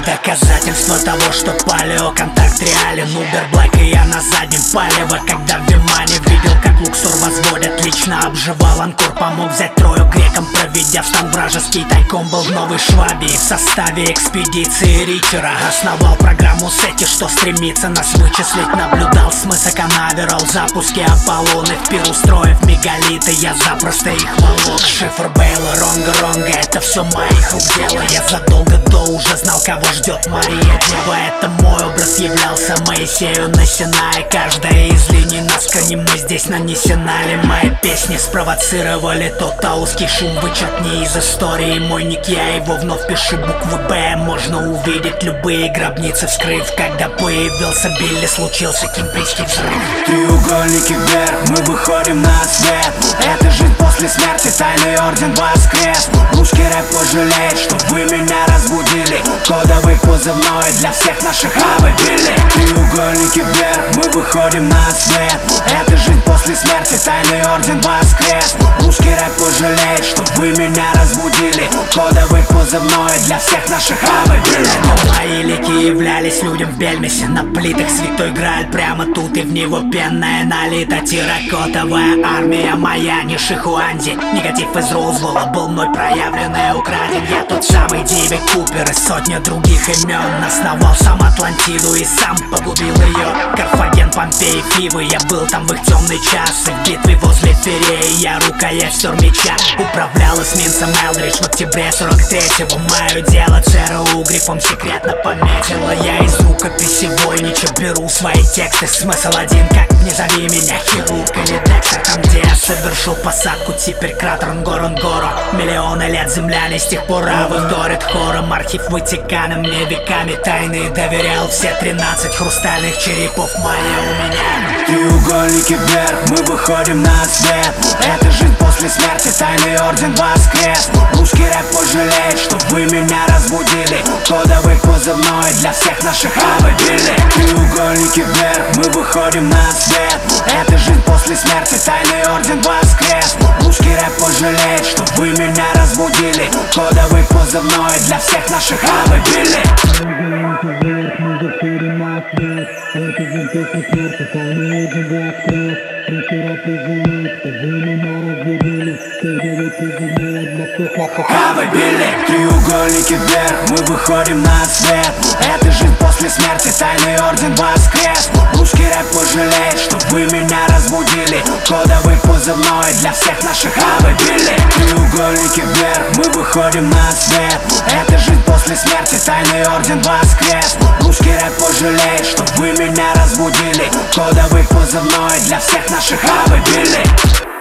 Доказательство того, что палеоконтакт реален. Убер Блэк и я на заднем палево, когда в Вимане видел, как Луксор возводят. Лично обживал Анкор, помог взять Трою грекам, проведя в стан вражеский. Тайком был в Новой Швабии в составе экспедиции Ричера. Основал программу Сети, что стремится нас вычислить. Наблюдал с мыса Канаверал запуски Аполлоны. В Перу строив мегалиты, я запросто их волок. Шифр Бейла, Ронга, это все моих рук дело. Я задолго до уже знал, кого ждет Мария Дева. Это мой образ являлся Моисею на Синае. Каждая из линий наскони мы здесь нанесена ли. Мои песни спровоцировали тот таузский шум. Вычеркни из истории мой ник, я его вновь пишу буквы Б. Можно увидеть любые гробницы, вскрыв. Когда появился Билли, случился кембриджский взрыв. Треугольники вверх, мы выходим на свет. Это жизнь после смерти, тайный орден воскрес. Русский рэп пожалеет, что вы меня разбудили. Кодовый позывной для всех наших Билли. Треугольники вверх, мы выходим на свет. Это жизнь после смерти, тайный орден воскрес. Русский рэп пожалеет, что вы меня разбудили. Кодовый позывной для всех наших Билли. Мои лики являлись людям в Бельмесе. На плитах святой Грааль прямо тут, и в него пенная налита. Терракотовая армия моя, не Шихуанди. Негатив из Роузвелла был мной проявлен и украден. Я тот самый Диви Купер, и сотня других имен. Основал сам Атлантиду и сам погубил ее. Карфаген, Помпеи, Фивы, я был там в их темный час. И в битве возле Фереи я рукоять меча. Управлял эсминцем Элдридж в октябре 43-го. Мое дело ЦРУ грифом секретно пометила. Я из рукописи войнича беру свои тексты. Смысл один, как не зови меня хирург или Декстер. Там, где я совершил посадку, теперь кратер Нгоронгоро. Миллионы лет земляне с тех пор вдорит хором. Архив Ватикана мне веками тайны доверял. Все 13 хрустальных черепов мои у меня. Треугольники вверх, мы выходим на свет. Это жизнь после смерти, тайный орден воскрес. Русский рэп пожалеет, что вы меня разбудили. Кодовый позывной для всех наших Билли. Треугольники вверх, мы выходим на свет. Это жизнь после смерти, тайный орден воскрес. Русский рэп пожалеет, что вы меня разбудили. Кодовый позывной для всех наших Билли. Треугольники вверх, мы выходим на свет. Это жизнь после смерти, тайный орден воскрес. Русский рэп пожалеет, что вы меня разбудили. Кодовый позывной для всех наших Билли. Треугольники вверх, мы выходим на свет. Это жизнь после смерти, тайный орден воскрес. Русский рэп пожалеет, что вы меня разбудили. Кодовый позывной для всех наших Билли. Треугольники вверх, мы выходим на свет. Это жизнь после смерти, тайный орден воскрес. Русский рэп пожалеет, что вы меня разбудили. Кодовый позывной для всех наших Билли.